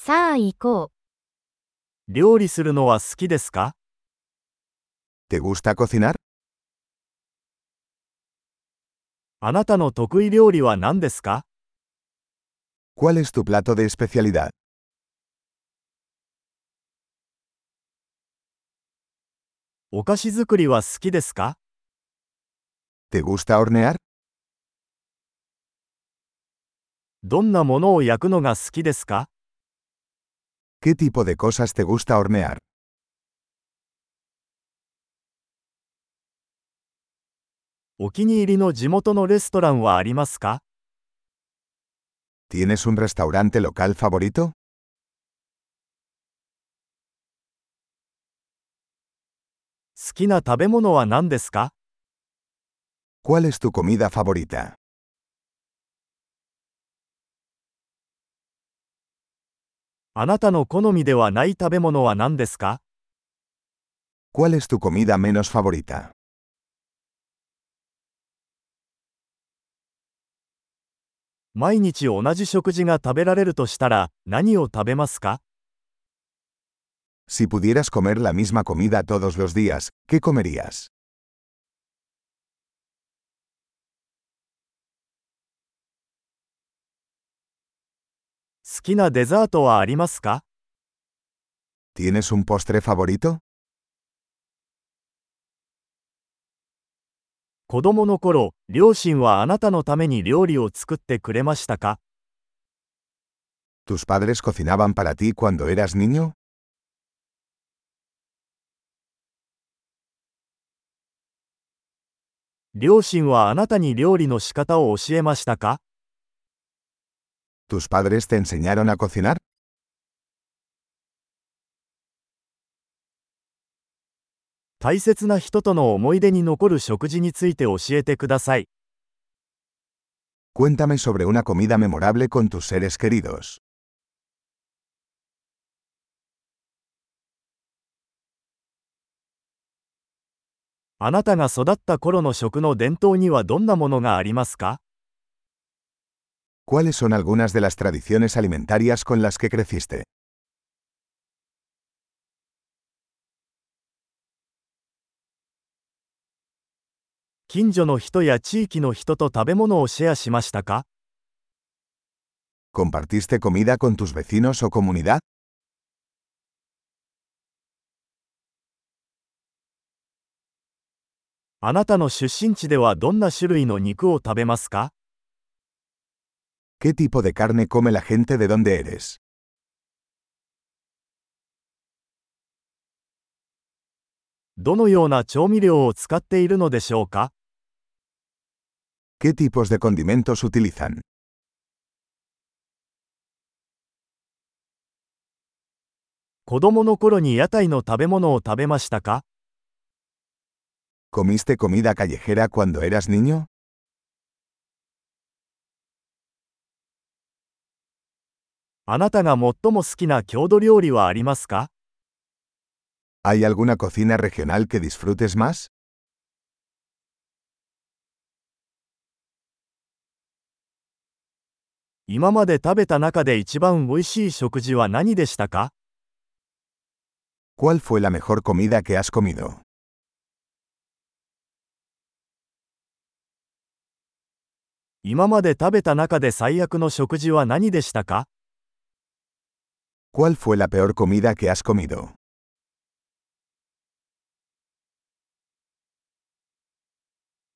さあ行こ料理するのは好きですか？ ¿Te gusta cocinar? あなたの得意料理は何ですか？ ¿Cuál es tu plato de especialidad? お菓子作りは好きですか？ ¿Te gusta hornear? どんなものを焼くのが好きですか？ ¿Qué tipo de cosas te gusta hornear? お気に入りの地元のレストランはありますか？ ¿Tienes un restaurante local favorito? 好きな食べ物は何ですか？ ¿Cuál es tu comida favorita? あなたの好みではない食べ物は何ですか？ ¿Cuál es tu comida menos favorita? 毎日同じ食事が食べられるとしたら何を食べますか？ Si pudieras comer la misma comida todos los días, ¿qué comerías? 好きなデザートはありますか？ ¿Tienes un postre favorito? 子供の頃、両親はあなたのために料理を作ってくれましたか？ ¿Tus padres cocinaban para ti cuando eras niño? 両親はあなたに料理の仕方を教えましたか？ ¿Tus padres te enseñaron a cocinar? 大切な人との思い出に残る食事について教えてください。 Cuéntame sobre una comida memorable con tus seres queridos. あなたが育った頃の食の伝統にはどんなものがありますか？ ¿Cuáles son algunas de las tradiciones alimentarias con las que creciste? 近所の人や地域の人と食べ物をシェアしましたか？ ¿Compartiste comida con tus vecinos o comunidad? あなたの出身地ではどんな種類の肉を食べますか？ ¿Qué tipo de carne come la gente de donde eres? どのような調味料を使っているのでしょうか？ ¿Qué tipos de condimentos utilizan? 子供の頃に屋台の食べ物を食べましたか？ ¿Comiste comida callejera cuando eras niño? あなたが最も好きな郷土料理はありますか？ ¿Hay alguna cocina regional que disfrutes más? 今まで食べた中で一番美味しい食事は何でしたか？ ¿Cuál fue la mejor comida que has comido? 今まで食べた中で最悪の食事は何でしたか？ ¿Cuál fue la peor comida que has comido?